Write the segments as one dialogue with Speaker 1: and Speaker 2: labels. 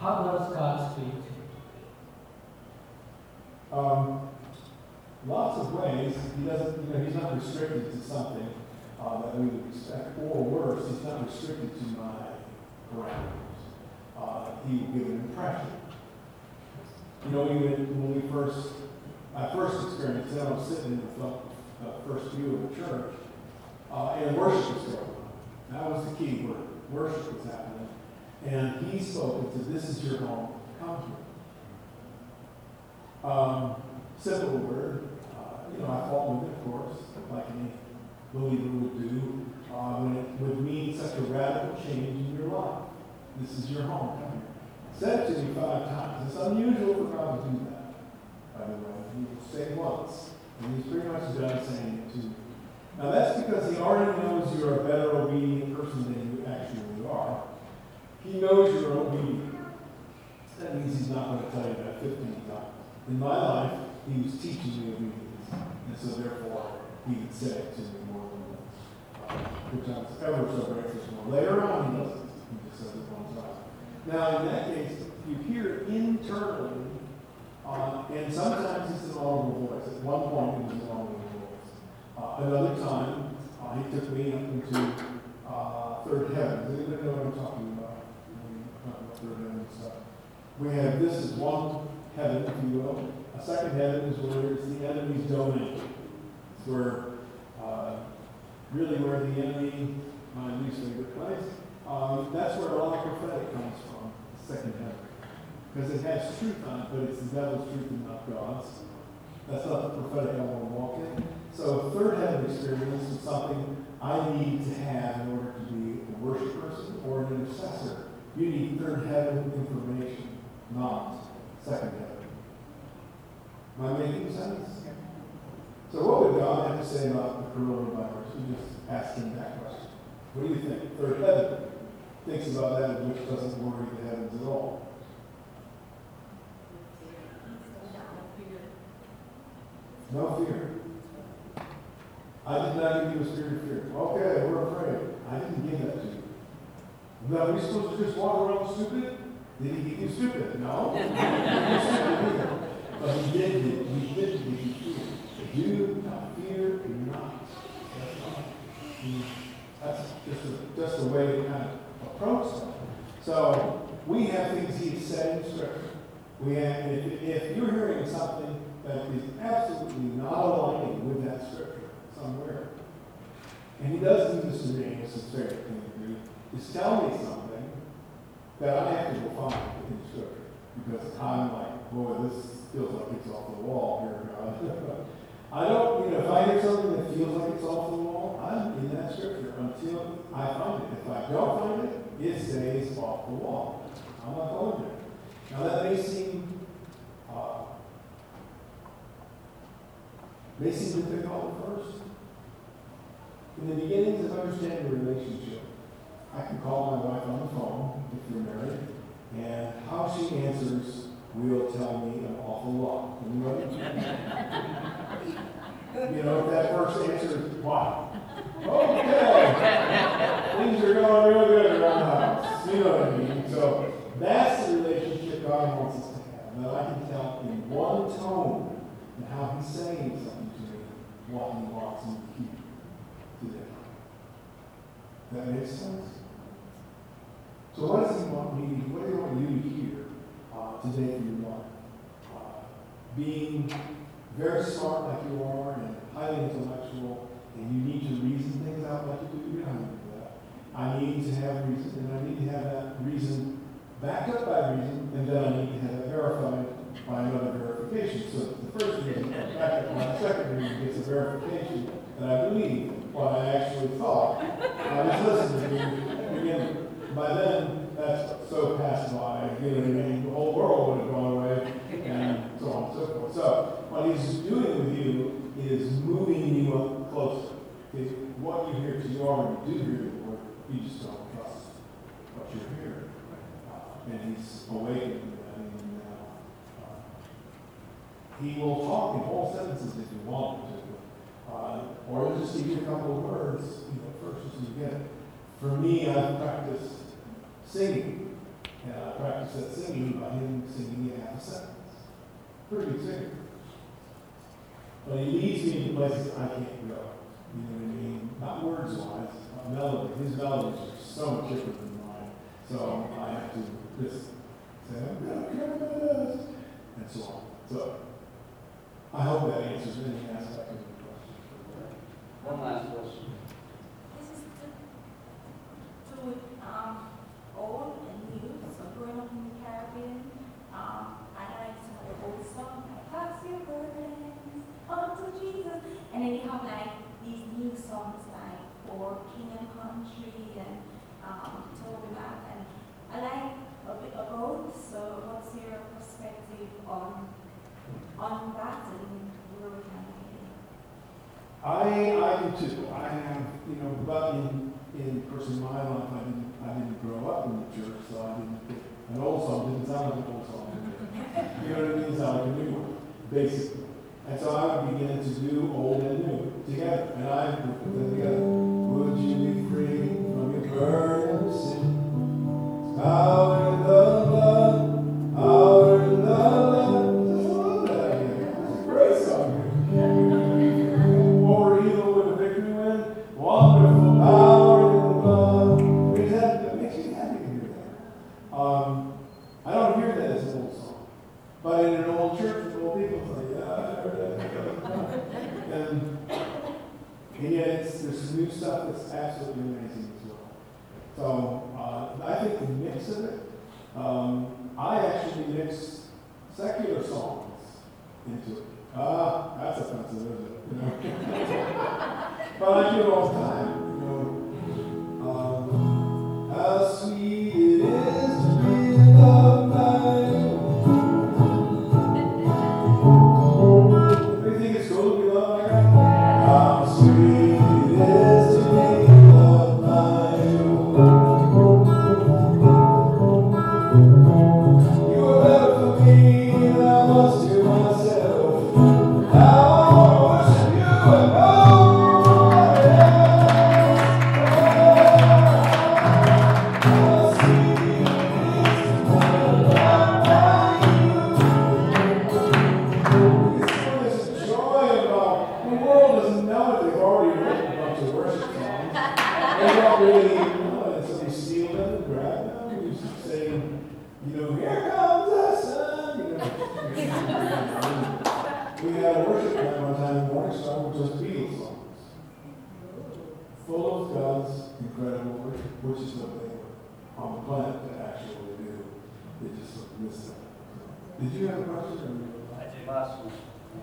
Speaker 1: How does God speak to you?
Speaker 2: Lots of ways. He doesn't, he's not restricted to something that we would expect, or worse, he's not restricted to my parameters. He will give an impression. When we I first experienced it, I was sitting in the first pew of the church, and worship was going on. That was the key word. Worship was happening. And he spoke and said, "This is your home. Come here." Simple word. I followed it, of course, like any believer would do, when it would mean such a radical change in your life. This is your home. Come here. Said it to me 5 times. It's unusual for God to do that, by the way. He will say it once, and he's pretty much done saying it to you. Now that's because he already knows you're a better obedient person than you actually are. He knows you're obedient. That means he's not going to tell you that 15 times. In my life, he was teaching me obedience. And so therefore, he would say it to me more than once. Which I was ever so grateful for. Later on, he doesn't. He just says it one time. Now, in that case, you hear it internally, and sometimes it's an audible voice. At one point, it was an audible voice. Another time, he took me up into third heaven. Does anybody know what I'm talking about? Third heaven stuff. We have this as one heaven, if you will. A second heaven is where it's the enemy's domain. It's where, where the enemy, my least favorite place, that's where all the prophetic comes from, the second heaven. Because it has truth on it, but it's the devil's truth and not God's. That's not the prophetic I want to walk in. So a third heaven experience is something I need to have in order to be a worship person or an intercessor. You need third heaven information, not second heaven. Am I making sense? So what would God have to say about the coronavirus? We just asked him that question. What do you think? Third heaven thinks about that, which doesn't worry the heavens at all. No fear. I did not give you a spirit of fear. Okay, we're afraid. I didn't give that to you. Now, are we supposed to just walk around stupid? Did he give you stupid? No. He didn't give you stupid either. But he did give you fear. Do not fear, do not. That's just a way to kind of approach that. So we have things he said in Scripture. We have, if you're hearing something that is absolutely not aligning with that Scripture somewhere, and he does do this to me, this is fair thing to do, is tell me something that I have to go find in Scripture. Because I'm like, boy, this feels like it's off the wall here, God. I don't, if I hear something that feels like it's off the wall, I'm in that Scripture until I find it. If I don't find it, it stays off the wall. I'm not going there. Now that may seem difficult at first. In the beginnings of understanding a relationship, I can call my wife on the phone if you're married, and how she answers will tell me an awful lot. If that first answer is, wow, okay, things are going real good around the house. You know what I mean? So that's the relationship God wants us to have. That I can tell in one tone and how he's saying something to me, what he wants me to keep today. That makes sense? So what does he want me to, what do you want you to hear today for your life? Being very smart like you are and highly intellectual, and you need to reason things out like you do. You don't need to do that. I need to have reason, and I need to have that reason backed up by reason, and then I need to have it verified by another verification. So the first reason is backed up by the second reason gets a verification that I believe what I actually thought. I was listening to you. By then, that's so passed by, the whole world would have gone away, and so on and so forth. So, what he's doing with you is moving you up closer. What you hear, because you already do hear the word, you just don't trust what you're hearing. And he's awakening that in you now. He will talk in whole sentences if you want him to. Or just give you a couple of words, first as you get it. For me, I've practiced singing And I practiced that singing by him singing a half a sentence. Pretty good singer. But he leads me into places I can't go. You know what I mean? Not words wise, melody. His melodies are so much different than mine. So I have to just say, I'm going to cover this, and so on. So I hope that answers any aspect of the question.
Speaker 3: One last question.
Speaker 4: This is to old and new. So growing up in the Caribbean, I like some of the old songs like "Cast Your Burdens unto Jesus," and then you have like these new songs like "For King and Country" and "Toby Mac," and I like a bit of both. So what's your perspective on that and where we can be?
Speaker 2: I do too. I have, but in person my life, I didn't grow up in the church, so I didn't think an old song didn't sound like an old song. You know what I mean? It sounded like a new one, basically. And so I would begin to do old and new together, and I would put them together. Would you be free from your burden of sin? Power in the blood, power in the blood. It's a great song. Over evil with a victory win. Wonderful power in the blood. That makes me happy to hear that. I don't hear that as an old song. But in an old church with old people, it's like, yeah, I heard that. And yet there's some new stuff that's absolutely amazing as well. So I think the mix of it, I actually mix secular songs into it. That's offensive, isn't it? But I do it all the time. How sweet it is to be loved by you. Anything is cool to be loved by God? How sweet it is to be loved by you. You were better for me than I was to myself. Now I worship you and nobody else. How sweet it is to be loved by you. It's this joy about the world doesn't know it. They've already written a bunch of worship songs. They don't really know it. So they steal them and grab them. You just say, here comes the sun. We had a worship night one time in Morningstar with just Beatles songs. Full of God's incredible worship, which is what they were on the planet to actually do. They just missed that. Did you have a question?
Speaker 3: Last one.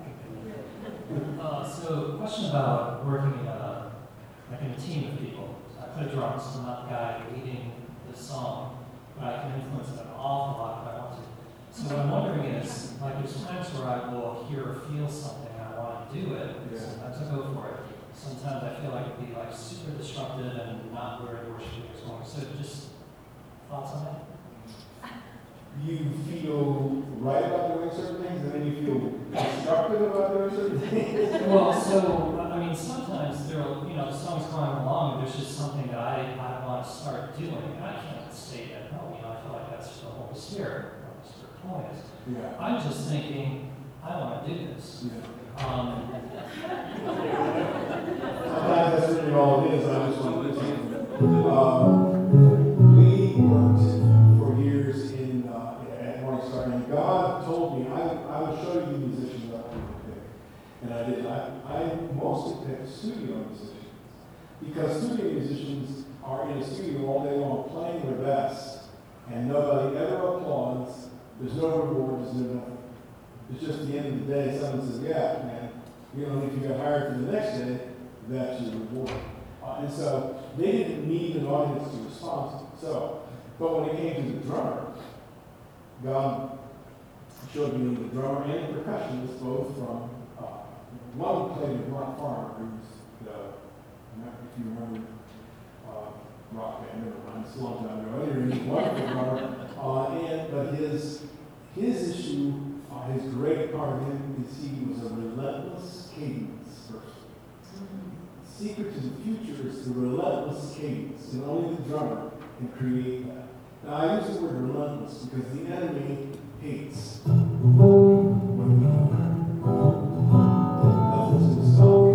Speaker 1: So, question about working in a team of people. I play drums, so I'm not the guy leading the song, but I can influence it an awful lot if I want to. So what I'm wondering is, there's times where I will hear or feel something and I want to do it.
Speaker 2: Yeah.
Speaker 1: Sometimes I go for it. Sometimes I feel like it'd be super disruptive and not where the worship is going. So just thoughts on that?
Speaker 2: You feel right about doing certain things, and then you feel constructive about doing certain things.
Speaker 1: Well, so, sometimes the song's going along, and there's just something that I want to start doing, and I can't state that, no, I feel like that's the Holy Spirit, or the Spirit of holiness.
Speaker 2: Yeah.
Speaker 1: I'm just thinking, I want to do this.
Speaker 2: Yeah.
Speaker 1: Um,
Speaker 2: Sometimes that's really all it is. I just want to listen. We worked for years at Morningstar, and God told me, I will show you musicians I want you to pick. And I did. I mostly picked studio musicians, because studio musicians are in a studio all day long playing their best, and nobody ever applauds. There's no reward, there's no nothing. It's just the end of the day, someone says, yeah, man, if you got hired for the next day, that's your reward. And so they didn't need an audience to respond to. But when it came to the drummer, God showed me the drummer and the percussionist both from, one played with Mark Farmer, who's if you remember, rock band, never mind, it's a long time ago. Anyway, he's a wonderful drummer, but his issue, his great part of him is he was a relentless cadence person. Secret to the future is the relentless cadence, and only the drummer can create that. Now, I use the word relentless because the enemy hates when we nothing's in stop.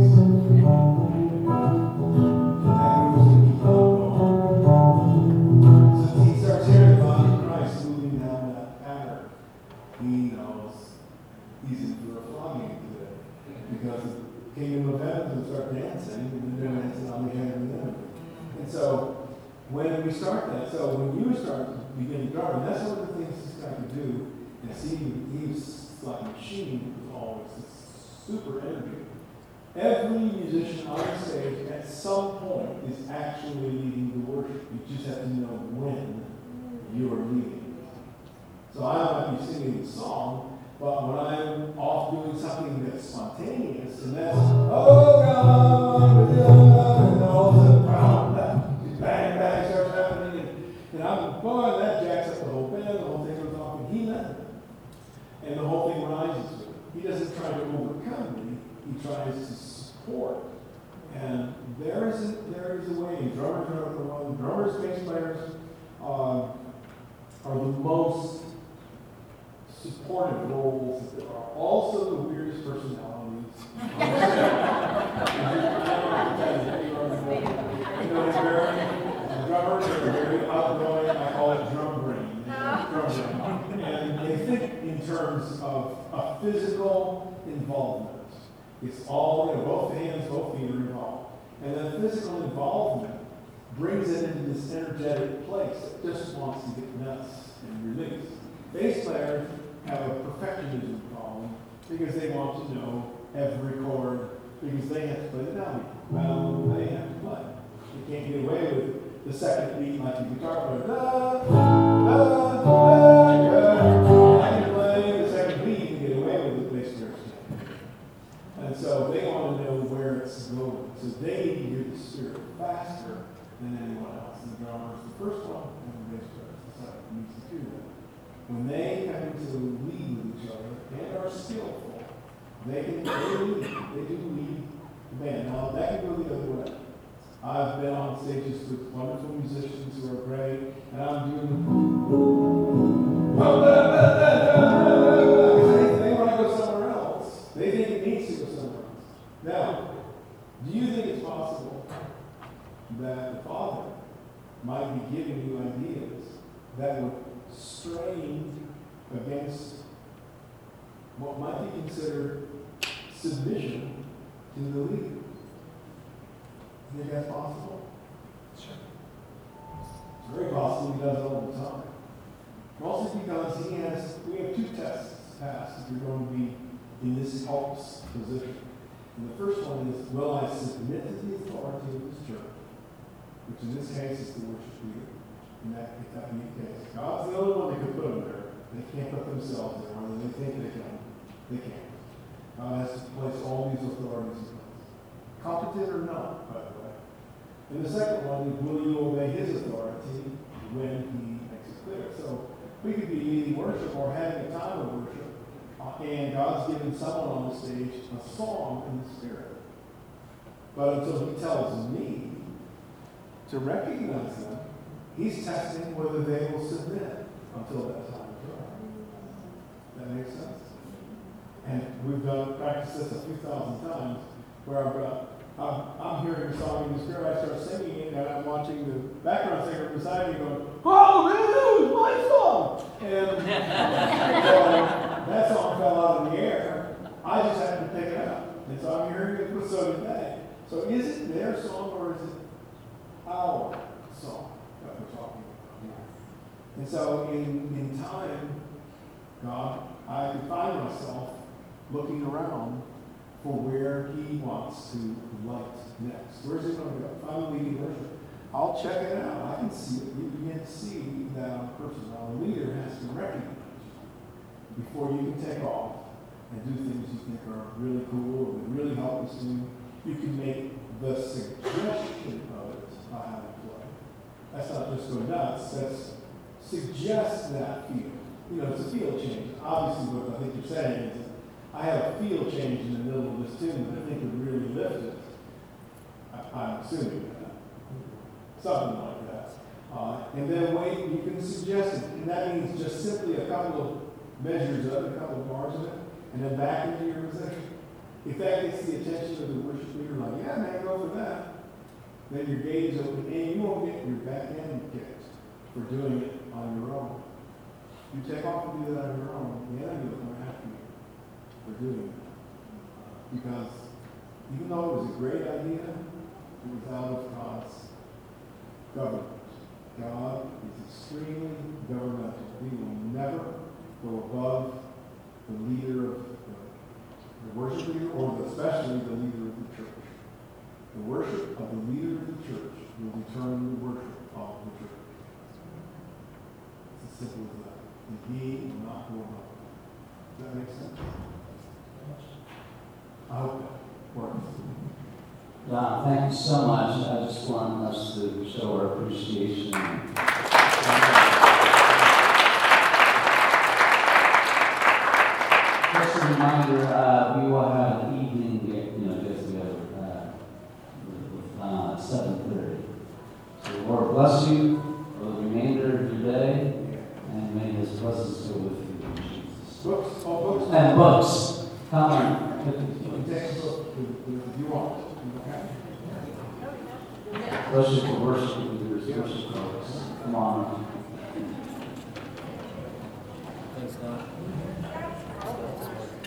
Speaker 2: And that goes to keep on going. So he starts hearing about Christ moving down that pattern. He knows he's in for a flogging today because the kingdom of heaven will start dancing and they're dancing on the hand of the enemy. And so, when we start that, so when you start beginning drumming, that's one of the things this guy could do. And see, he's like a machine with always this super energy. Every musician on stage at some point is actually leading the worship. You just have to know when you are leading. So I might be singing the song, but when I'm off doing something that's spontaneous, and that's, oh God, and all of a sudden, bang, bang, starts happening, and I'm, boy, that jacks up the whole band, the whole thing goes off, and he led it. And the whole thing rises with it. He doesn't try to overcome me, he tries to support. And there is a way. Drummers are the one. Drummers, bass players are the most supportive roles. There are also the weirdest personalities. Drummers are very outgoing. I call it drum brain. And they think in terms of a physical involvement. It's all, both hands, both feet are involved. And that physical involvement brings it into this energetic place that just wants to get nuts and release. Bass players have a perfectionism problem because they want to know every chord because they have to play the melody. Well, they have to play. You can't get away with the second beat like a guitar player. Da, da, da, da. I can play the second beat and get away with the bass players. And so they want to know where it's going. So they need to hear the spirit faster than anyone else. And the drummer is the first one, and the bass player is the second. Needs to do that. When they come into lead with each other and are skillful, they do lead the band. Now that can go the other way. I've been on stages with wonderful musicians who are great, and I'm doing they want to go somewhere else. They think it needs to go somewhere else. Now, do you think it's possible that the Father might be giving you ideas that would strain against what might be considered submission to the leader? You think that's possible? Sure. It's very possible he does it all the time. Mostly because we have two tests passed if you're going to be in this helps position. And the first one is, will I submit to the authority of this church? Which in this case is the worship leader. In that be the case. God's the only one that could put them there. They can't put themselves there, whether they think they can. They can't. God has to place all these authorities in place. Competent or not, by the way. And the second one is, will you obey his authority when he makes it clear? So we could be leading worship or having a time of worship, and God's given someone on the stage a song in the Spirit. But until he tells me to recognize them, he's testing whether they will submit until that time is right. That makes sense? And we've practiced this a few thousand times, where I'm hearing a song in the Spirit, I start singing it, and I'm watching the background singer beside me going, oh, this is my song! And that song fell out of the air. I just happened to pick it up. And so I'm hearing it, so did they. So is it their song or is it our song that we're talking about here? And so in time, God, I find myself looking around for where he wants to light next. Where's he going to go? If I'm leading worship, I'll check it out. I can see it. You begin to see that person. Now, the leader has to recognize you before you can take off and do things you think are really cool and really help us. You can make the suggestion of it by how to play. That's not just go nuts. That's suggest that feel. It's a feel change. Obviously, what I think you're saying is, I have a feel change in the middle of this tune that I think would really lift it. I'm assuming that. Something like that. And then wait, you can suggest it, and that means just simply a couple of measures of it, a couple of bars of it, and then back into your possession. If that gets the attention of the worship leader, like, yeah, man, go for that, then your gate is open, and you won't get your back end kicked for doing it on your own. If you take off and do that on your own, the enemy will come after you for doing it. Because even though it was a great idea, it was out of God's government. God is extremely governmental. He will never go above the leader of the worship leader, or especially the leader of the church. The worship of the leader of the church will determine the worship of the church. It's as simple as that. And he will not go above it. Does that make sense? I hope that works.
Speaker 3: Don, thank you so much. I just want us to show our appreciation. Just a reminder, we will have an evening get-together at 7:30. So the Lord bless you for the remainder of your day, and may His blessings go with you in Jesus.
Speaker 2: Books, all books.
Speaker 3: And books. Come on.
Speaker 2: Take a book if you want. Okay.
Speaker 3: Especially for worship leaders, worship folks. Come on.
Speaker 5: Thanks, God.